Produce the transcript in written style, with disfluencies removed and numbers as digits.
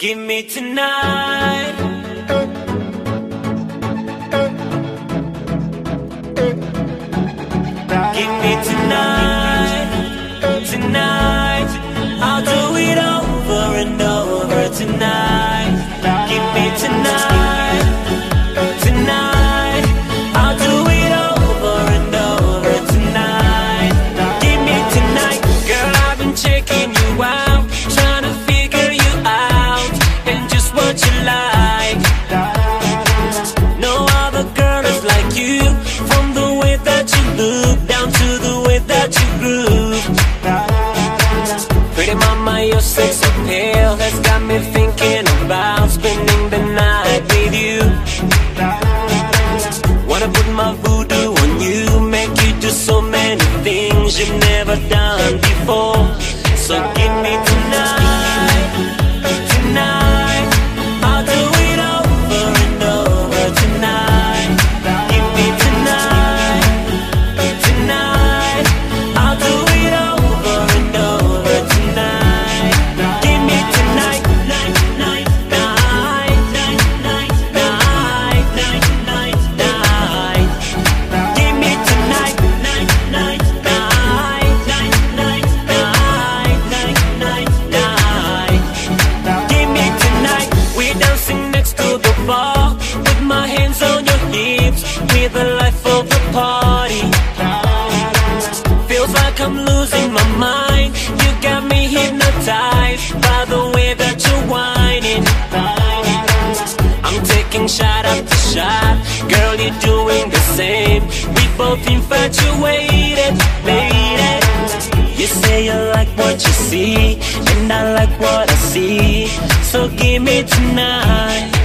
Give me tonight. Give me tonight. Tonight. I'll do it over and over tonight. Give me tonight. Tonight. I'll do it over and over tonight. Give me tonight. Girl, I've been checking you out, trying to figure you out and just what you like. No other girl is like you, from the way that you look down to the way that you groove. Pretty mama, your sex appeal has got me thinking about spending the night with you. Wanna put my voodoo on you, make you do so many things you've never done before. So give me tonight, tonight. I'll do it over and over tonight. Give me tonight, tonight. I'll do it over and over tonight. Give me tonight, night, night, night, night, night, night, night, night, night. Give me tonight, night, night, night, night, night, night, night, night, night. Give me tonight. We're dancing next to the bar, with my hands on your hips, we're the life of the party. Feels like I'm losing my mind. You got me hypnotized by the way that you're whining. I'm taking shot after shot, girl, you're doing the same. We both infatuated, lady. You say you like what you see, and I like what I see. So give me tonight.